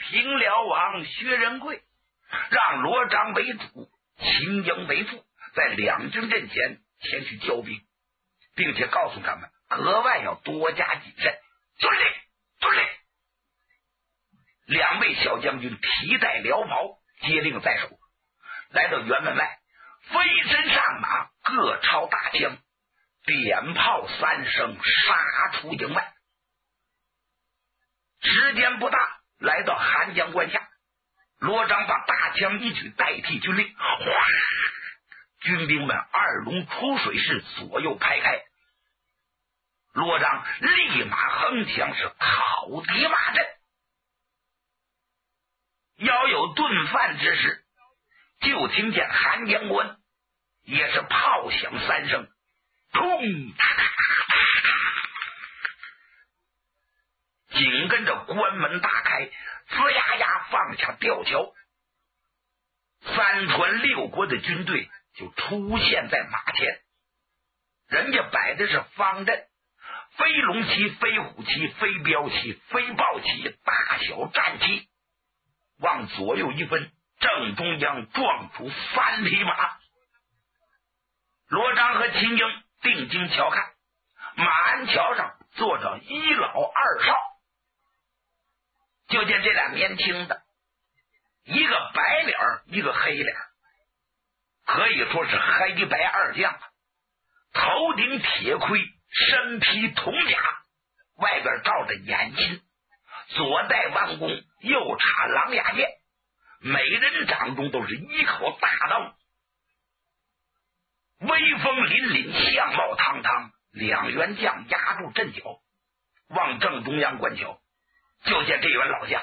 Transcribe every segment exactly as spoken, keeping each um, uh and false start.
平辽王薛仁贵让罗章为主，秦英为副，在两军阵前前去交兵，并且告诉他们格外要多加谨慎。遵令，遵令。两位小将军提带辽袍，接令在手，来到辕门外，飞身上马，各抄大枪，点炮三声，杀出营外。时间不大，来到寒江关下，罗章把大枪一举代替军令，哗，军兵们二龙出水式左右排开，罗章立马横枪是讨敌马阵。要有顿饭之时，就听见寒江关也是炮响三声，砰哒哒哒哒，紧跟着关门大开，吱呀呀放下吊桥，三川六国的军队就出现在马前。人家摆的是方阵，飞龙旗、飞虎旗、飞镖旗、飞豹旗，大小战旗，往左右一分，正中央撞出三匹马。罗章和秦英定睛瞧看，马鞍桥上坐着一老二少，就见这俩年轻的，一个白脸一个黑脸，可以说是黑白二将，头顶铁盔，身披铜甲，外边罩着眼金，左戴弯弓，右插狼牙剑，每人掌中都是一口大刀，威风凛凛，相貌堂堂。两员将压住阵脚，往正中央观瞧，就见这员老将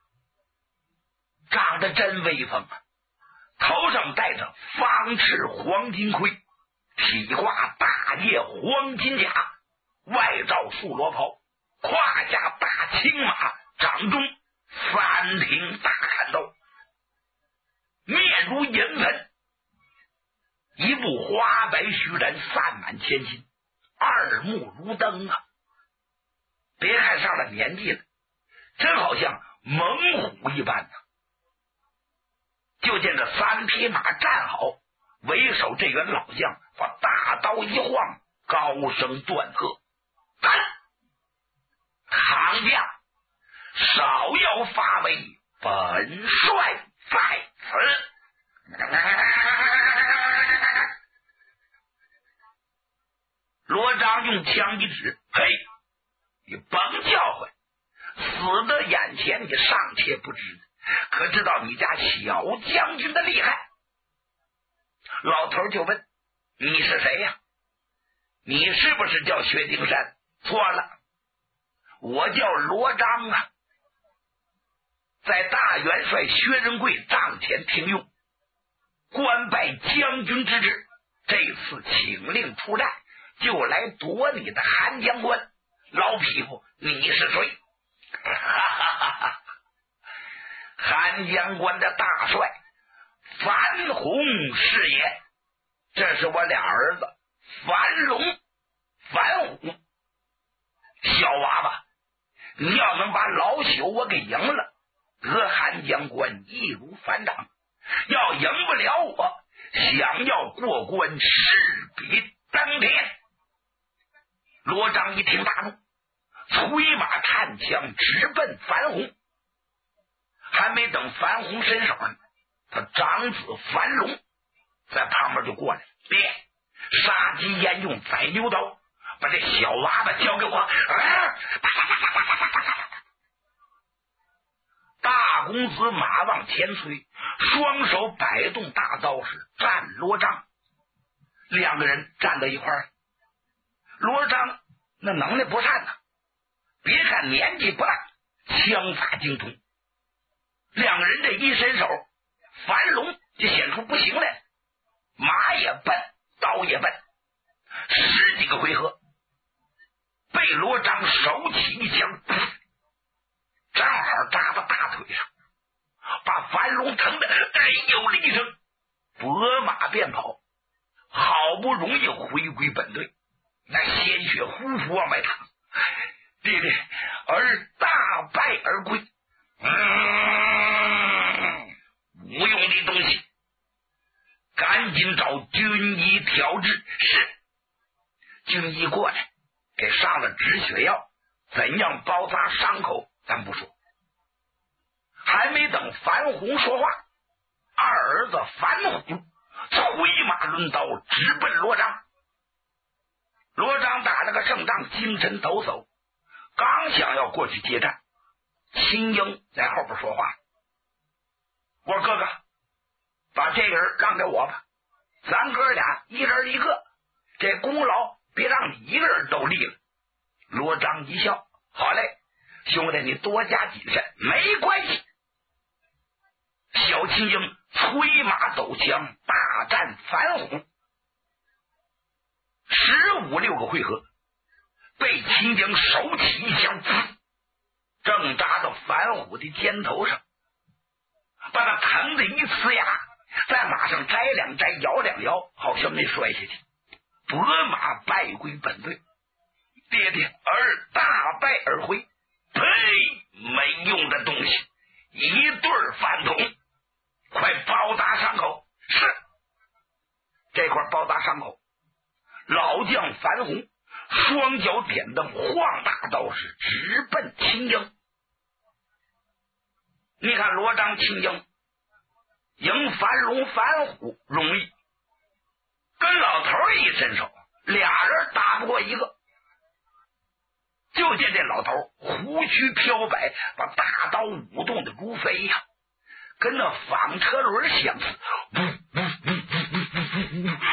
长得真威风啊，头上戴着方翅黄金盔，体挂大叶黄金甲，外罩素罗袍，胯下大青马，掌中三挺大砍刀，面如银盆，一部花白须髯散满前心，二目如灯啊！别看上了年纪了，真好像猛虎一般呢、啊。就见这三匹马站好，为首这员老将把大刀一晃，高声断喝：“干！唐将少要发威，本帅在此。”罗章用枪一指：“嘿，你甭叫唤，死的眼前你尚且不知，可知道你家小将军的厉害？”老头就问：“你是谁呀？你是不是叫薛丁山？”“错了，我叫罗章啊，在大元帅薛仁贵帐前听用，官拜将军之职，这次请令出战，就来夺你的寒江关。老匹夫，你是谁？”“寒江关的大帅樊宏是也，这是我俩儿子樊龙、樊虎。小娃娃，你要能把老朽我给赢了，得寒江关易如反掌；要赢不了我，想要过关势比登天。”罗章一听大怒，催马探枪直奔樊宏。还没等樊宏伸手呢，他长子樊龙在旁边就过来，别杀鸡焉用宰牛刀，把这小娃娃交给我！啊！大公子马往前催，双手摆动大刀是战罗章。两个人站到一块儿，罗章那能耐不善呐、啊，别看年纪不大，枪法精通。两个人这一伸手，樊龙就显出不行来，马也笨，刀也笨，十几个回合被罗章手起一枪，正好扎到大腿上，把樊龙疼得哎呦了一声，拨马便跑，好不容易回归本队，那鲜血呼呼往外淌，爹爹儿大败而归。嗯止血药，怎样包扎伤口咱不说。还没等樊红说话，二儿子樊虎催马抡刀直奔罗章。罗章打了个胜仗，精神抖擞，刚想要过去接战，秦英在后边说话：“我说哥哥，把这个人让给我吧，咱哥俩一人一个，这功劳别让你一个人都立了。”罗章一笑：“好嘞，兄弟你多加谨慎，没关系。”小秦英催马走枪，大战樊虎，十五六个回合，被秦英手起一枪，正扎到樊虎的肩头上，把他疼的一呲牙，在马上摘两摘，摇两摇，好像没摔下去，拨马败归本队。爹爹儿大败而回，呸！没用的东西，一对饭桶，快包扎伤口。是，这块包扎伤口。老将樊红双脚点蹬，晃大刀是直奔秦英。你看罗章、秦英迎樊龙、樊虎容易，跟老头一伸手，俩人打不过一个。就见这老头胡须飘摆，把大刀舞动的如飞呀，跟那纺车轮相似。呜呜呜呜呜呜！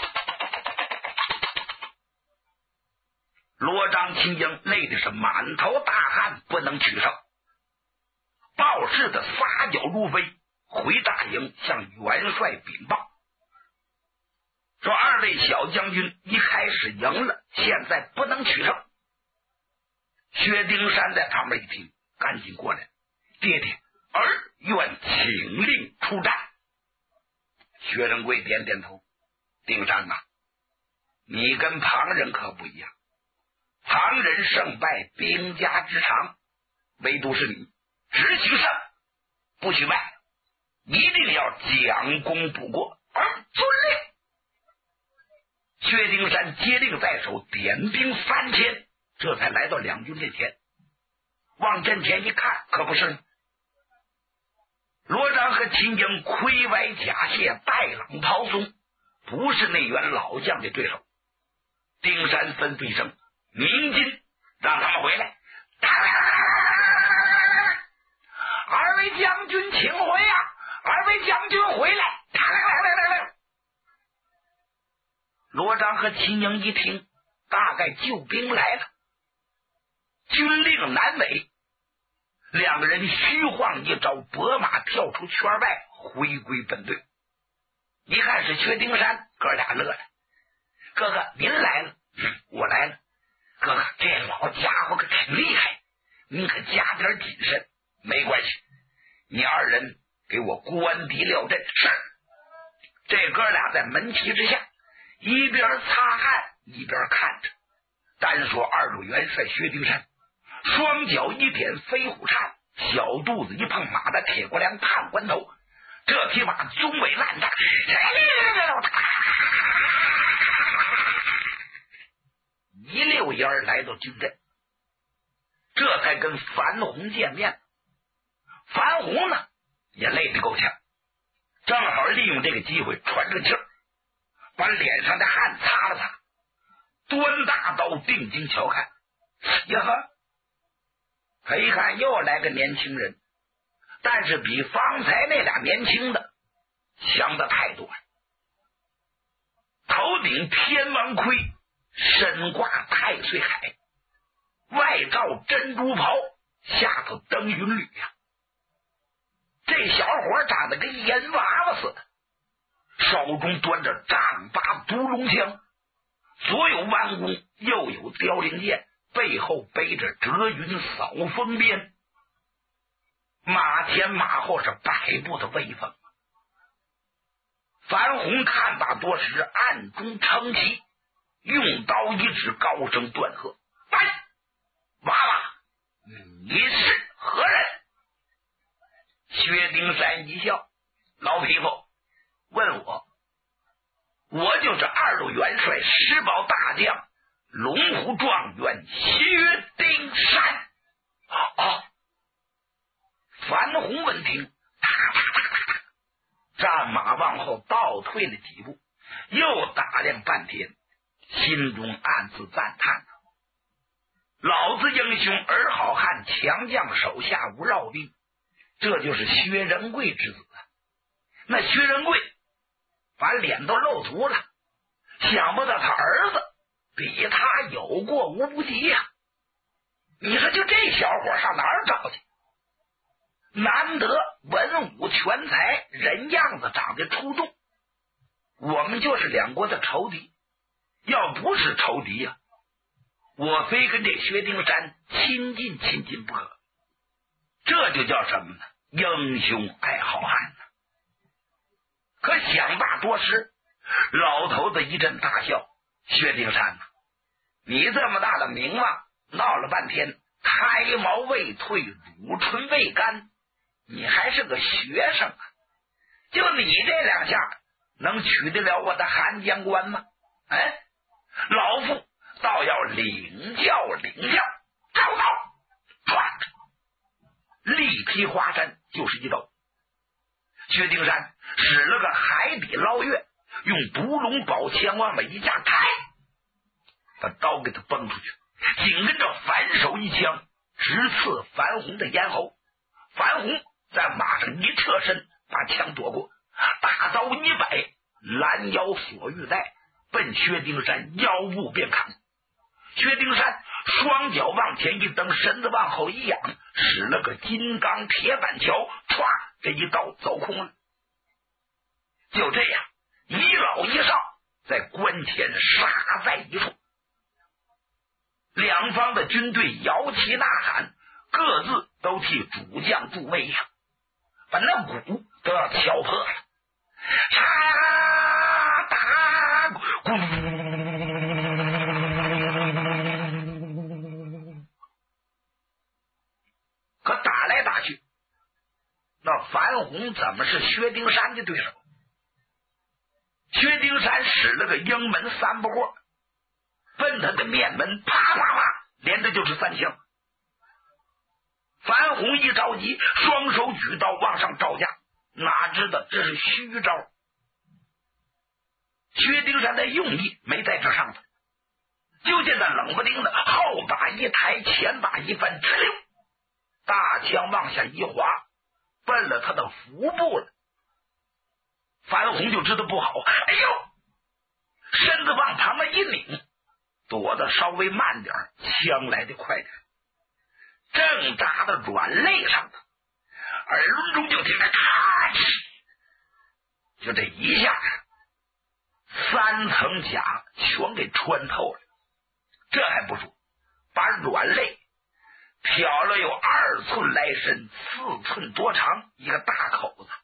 罗章、秦英累的是满头大汗，不能取胜。鲍氏的撒脚如飞，回大营向元帅禀报，说二位小将军一开始赢了，现在不能取胜。薛丁山在旁边一听，赶紧过来：“爹爹，儿愿请令出战。”薛仁贵点点头：“丁山呐、啊，你跟旁人可不一样，旁人胜败兵家之常，唯独是你只许胜不许败，一定要将功补过。而遵令。”薛丁山接令在手，点兵三千，这才来到两军阵前。往阵前一看，可不是罗章和秦英盔歪甲卸，带朗袍松，不是那员老将的对手。丁山吩咐一声：“鸣金，让他们回来！”二位将军请回呀、啊！二位将军回来！罗章和秦英一听，大概救兵来了，军令难违，两个人虚晃一招，拨马跳出圈外，回归本队。一看是薛丁山，哥俩乐了：“哥哥您来了。”“嗯，我来了。”“哥哥，这老家伙可挺厉害，您可加点谨慎。”“没关系，你二人给我关敌料阵。”“是。”这哥俩在门旗之下，一边擦汗一边看着。单说二路元帅薛丁山，双脚一点飞虎叉，小肚子一碰马的铁锅梁探关头，这匹马中尾烂大，一溜烟来到军阵，这才跟樊红见面。樊红呢也累得够呛，正好利用这个机会喘着气儿，把脸上的汗擦了擦，端大刀定睛瞧看，呀呵，他一看又来个年轻人，但是比方才那俩年轻的强的太多了。头顶天王盔，身挂太岁铠，外罩珍珠袍，下头登云履呀、啊。这小伙长得跟烟娃娃似的，手中端着丈八独龙枪，左有弯弓，右有凋零箭，背后背着折云扫风鞭，马前马后是百步的威风。樊红看罢多时，暗中称奇，用刀一指，高声断喝：“来，娃娃，你是何人？”薛丁山一笑：“老匹夫，问我，我就是二路元帅石宝大将龙虎状元薛丁山。啊！樊洪闻听，战马往后倒退了几步，又打量半天，心中暗自赞叹：老子英雄儿好汉，强将手下无绕兵，这就是薛仁贵之子。那薛仁贵把脸都露足了，想不到他儿子比他有过无不及呀、啊！你说就这小伙上哪儿找去？难得文武全才，人样子长得出众，我们就是两国的仇敌，要不是仇敌呀、啊，我非跟这薛丁山亲近亲近不可。这就叫什么呢？英雄爱好汉呢。可想大多失，老头子一阵大笑：薛丁山，你这么大的名望，闹了半天胎毛未退，乳唇未干，你还是个学生啊！就你这两下能取得了我的韩将官吗？哎，老夫倒要领教领教。招刀，唰，力劈华山就是一刀。薛丁山使了个海底捞月，用独龙宝枪往那一架，开把刀给他崩出去，紧跟着反手一枪直刺樊洪的咽喉。樊洪在马上一侧身，把枪夺过，大刀一摆，拦腰锁玉带，奔薛丁山腰部便砍。薛丁山双脚往前一蹬，身子往后一仰，使了个金刚铁板桥，歘，这一刀走空了。就这样，一老一少在关前杀在一处。两方的军队摇旗呐喊，各自都替主将助威呀，把那鼓都要敲破了。杀打鼓，可打来打去，那樊洪怎么是薛丁山的对手？薛丁山使了个鹰门三不过，奔他的面门，啪啪啪，连着就是三枪。樊洪一着急，双手举刀往上招架，哪知道这是虚招。薛丁山的用意没在这上头，就见他冷不丁的后把一抬，前把一翻，哧溜，大枪往下一滑，奔了他的腹部了。樊洪就知道不好，哎呦，身子往旁边一拧，躲得稍微慢点，枪来得快点，正扎到软肋上头，耳轮中就听着咔哧，就这一下，三层甲全给穿透了。这还不说，把软肋挑了有二寸来深，四寸多长一个大口子。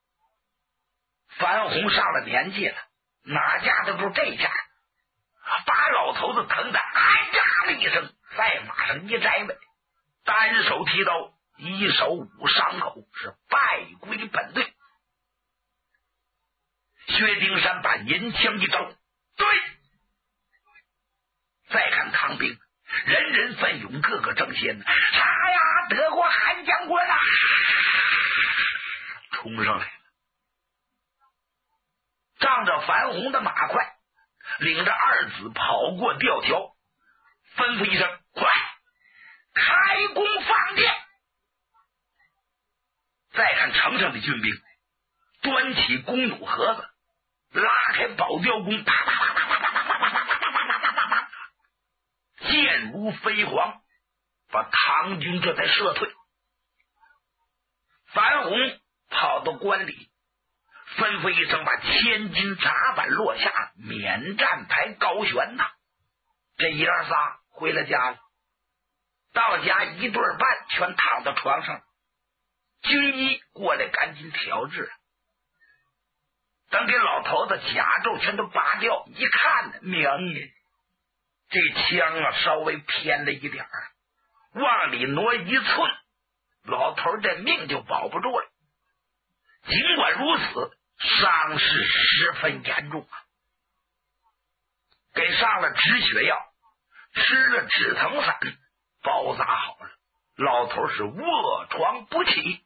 樊洪上了年纪了，哪架得住这架？把老头子疼的哎呀了一声，在马上一摘尾，单手提刀，一手捂伤口，是败归本队。薛丁山把银枪一招，对，再看唐兵，人人奋勇，个个争先，杀呀，德国韩将官啊，冲上来了。仗着樊洪的马快，领着二子跑过吊桥，吩咐一声：快开弓放箭！再看城上的军兵，端起弓弩盒子，拉开宝雕弓，啪啪啪啪啪啪啪啪啪啪啪啪啪啪，箭如飞蝗，把唐军这才撤退。樊洪跑到关里，吩咐一声，把千斤闸板落下，免战牌高悬呐。这爷儿仨回了家了，到家一对半全躺在床上，军医过来赶紧调治了。等给老头子甲胄全都拔掉，一看明呀，这枪啊稍微偏了一点儿，往里挪一寸，老头这命就保不住了。尽管如此，伤势十分严重啊，给上了止血药， 吃了止疼散，包扎好了，老头是卧床不起。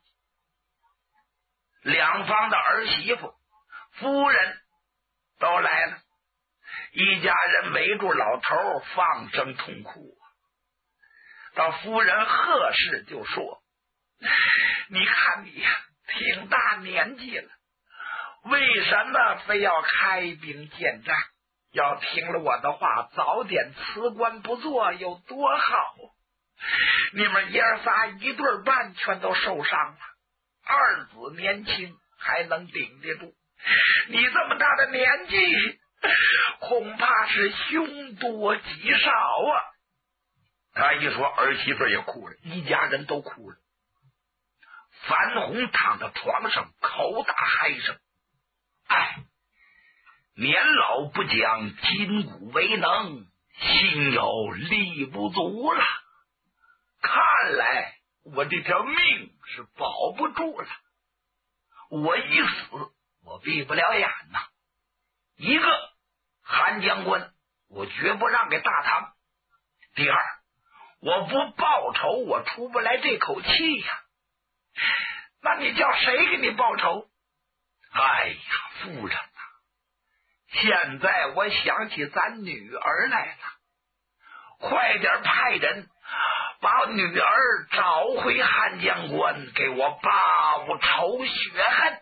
两方的儿媳妇、夫人都来了，一家人围住老头放声痛哭。到夫人贺氏就说：你看你呀，挺大年纪了，为什么非要开兵见战？要听了我的话，早点辞官不做有多好！你们爷儿仨一对半全都受伤了，二子年轻还能顶得住，你这么大的年纪，恐怕是凶多吉少啊！他一说，儿媳妇也哭了，一家人都哭了。樊红躺在床上口打嗨声：哎，年老不讲筋骨为能，心有力不足了。看来我这条命是保不住了。我一死，我闭不了眼呐。一个韩将官，我绝不让给大唐；第二，我不报仇，我出不来这口气呀。那你叫谁给你报仇？哎呀，夫人啊，现在我想起咱女儿来了，快点派人把女儿找回汉将官，给我报仇雪恨。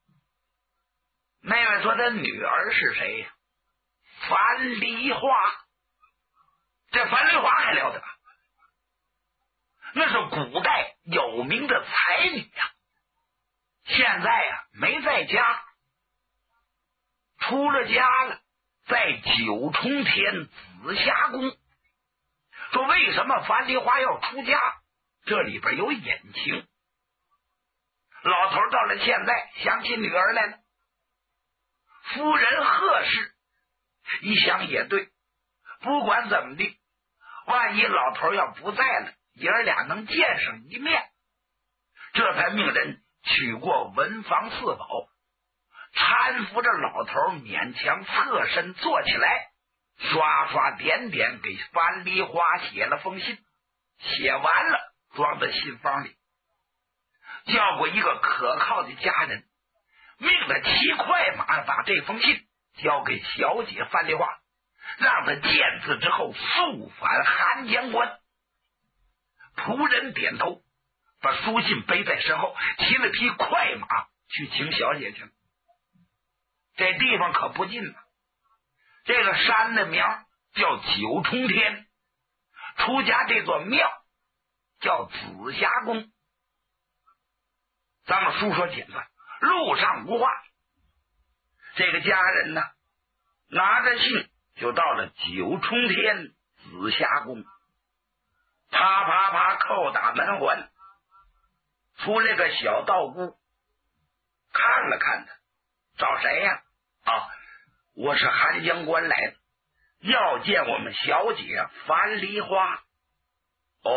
妹妹说她女儿是谁呀？樊梨花。这樊梨花还了得，那是古代有名的才女呀，现在呀没在家，出了家了，在九重天紫霞宫。说为什么樊梨花要出家？这里边有隐情。老头到了现在想起女儿来了，夫人贺氏一想也对，不管怎么的，万一老头要不在了，爷儿俩能见上一面，这才命人取过文房四宝，搀扶着老头勉强侧身坐起来，刷刷点点给樊梨花写了封信，写完了装在信封里，叫过一个可靠的家人，命他骑快马把这封信交给小姐樊梨花，让他见字之后速返韩将官。仆人点头，把书信背在身后，骑了匹快马去请小姐去了。这地方可不近了，这个山的名叫九重天，出家这座庙叫紫霞宫。咱们书说简短，路上无话。这个家人呢，拿着信就到了九重天紫霞宫，啪啪啪叩打门环，出来个小道姑，看了看他，找谁呀？啊，我是韩将官来的，要见我们小姐樊梨花。哦，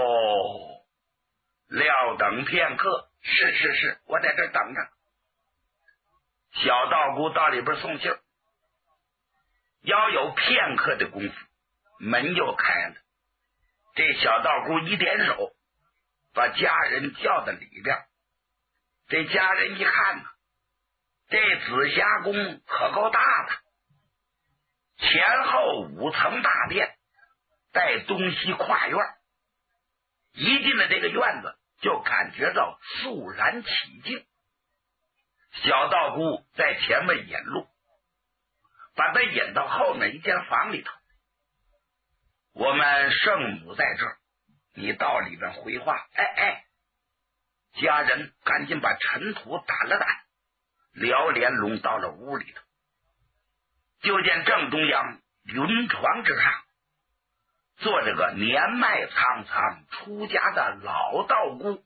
料等片刻，是是是，我在这等着。小道姑到里边送信，要有片刻的功夫，门又开了。这小道姑一点手，把家人叫到里边。这家人一看呢，这紫霞宫可够大的，前后五层大殿，带东西跨院。一进了这个院子，就感觉到肃然起敬。小道姑在前面引路，把他引到后面一间房里头。我们圣母在这儿，你到里边回话。哎哎，家人赶紧把尘土掸了掸，撩帘笼到了屋里头。就见正中央云床之上坐着个年迈苍苍出家的老道姑。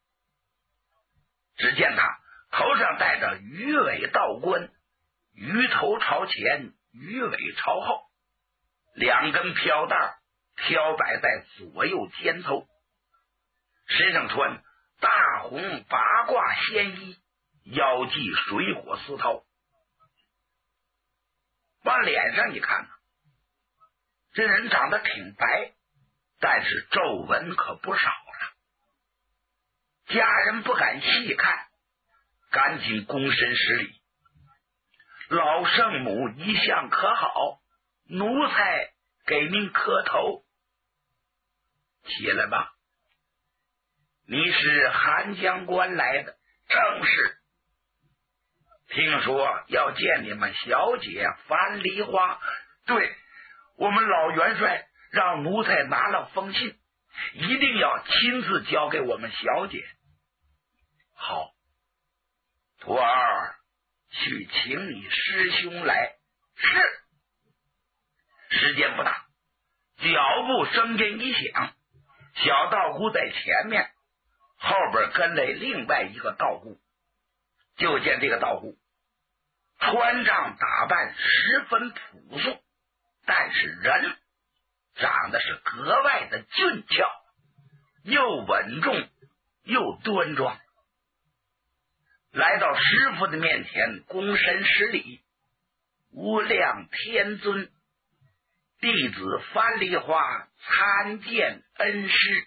只见他头上戴着鱼尾道冠，鱼头朝前，鱼尾朝后，两根飘带飘摆在左右肩头，身上穿大红八卦仙衣，腰系水火丝绦。往脸上一看呢， 这人长得挺白，但是皱纹可不少了。家人不敢细看，赶紧躬身施礼。老圣母一向可好，奴才给您磕头。起来吧。你是韩将官来的？正是。听说要见你们小姐樊梨花。对，我们老元帅让奴才拿了封信，一定要亲自交给我们小姐。好，徒儿去请你师兄来。是。时间不大，脚步声音一响，小道姑在前面，后边跟来另外一个道姑。就见这个道姑穿上打扮十分朴素，但是人长得是格外的俊俏，又稳重又端庄。来到师傅的面前，躬身施礼。无量天尊，弟子樊梨花参见恩师。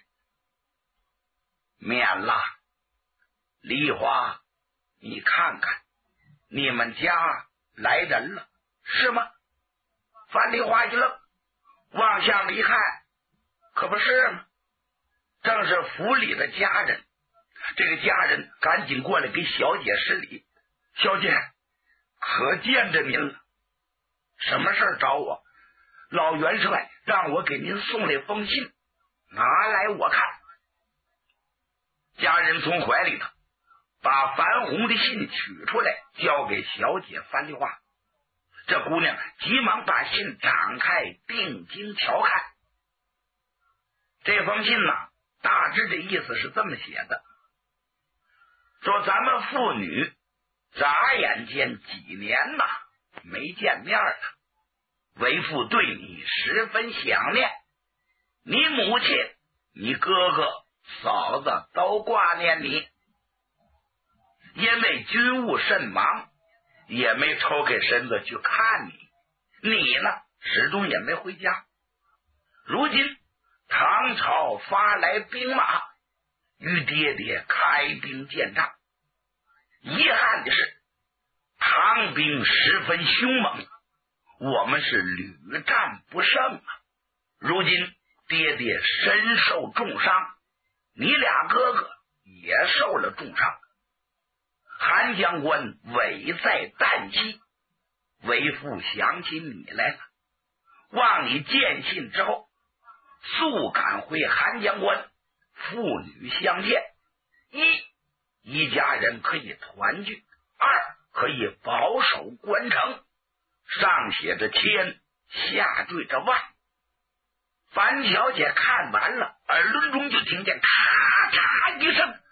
免了。梨花，你看看，你们家来人了，是吗？樊梨花一愣，往下一看，可不是吗？正是府里的家人。这个家人赶紧过来给小姐施礼。小姐，可见着您了。什么事找我？老元帅让我给您送来封信，拿来我看。家人从怀里头把樊红的信取出来，交给小姐樊梨花。这姑娘急忙把信展开，定睛瞧看。这封信呢，大致的意思是这么写的，说咱们父女眨眼间几年呐没见面了，为父对你十分想念，你母亲、你哥哥、嫂子都挂念你，因为军务甚忙，也没抽开身子去看你。你呢，始终也没回家。如今唐朝发来兵马，与爹爹开兵见仗。遗憾的是，唐兵十分凶猛，我们是屡战不胜啊。如今爹爹身受重伤，你俩哥哥也受了重伤。韩将官危在旦夕，为父想起你来了，望你见信之后速赶回韩将官，父女相见。一一家人可以团聚，二可以保守关城。上写着千，下缀着万。樊小姐看完了，耳轮中就听见咔嚓一声，